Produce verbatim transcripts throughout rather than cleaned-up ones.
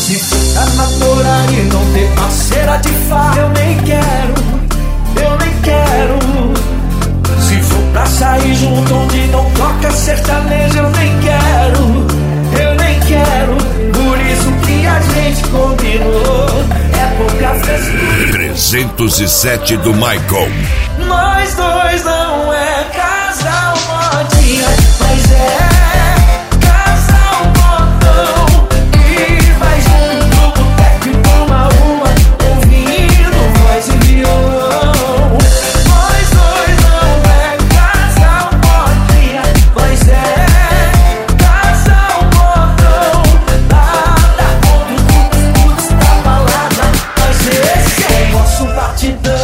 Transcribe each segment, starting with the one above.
Se for pra namorar e não ter parceira de farra, eu nem quero, eu nem quero. Se for pra sair junto onde não toca sertanejo, eu nem quero, eu nem quero. Por isso que a gente combinou, é pouca frescura. trezentos e sete do Michael. Nós dois não é casal modinha, mas é casal modão. E vai junto pro boteco e toma uma, ouvindo voz e violão. Nós dois não é casal modinha, mas é casal modão. Nada contra o tudo da balada, mas esse é o nosso batidão.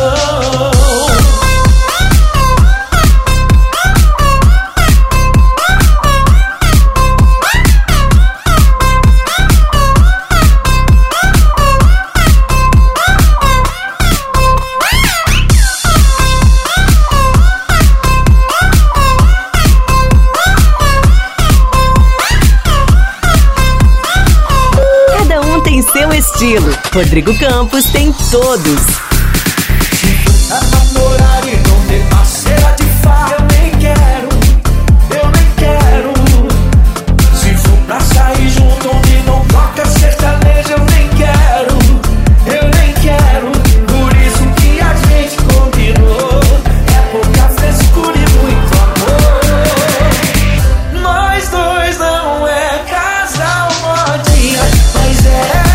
Seu estilo. Rodrigo Campos tem todos. Se for pra namorar e não ter parceira de farra, eu nem quero, eu nem quero. Se for pra sair junto onde não toca sertanejo, eu nem quero, eu nem quero. Por isso que a gente combinou, é pouca frescura e muito amor. Nós dois não é casal modinha, mas é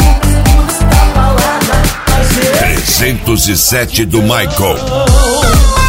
trezentos e sete do Michael.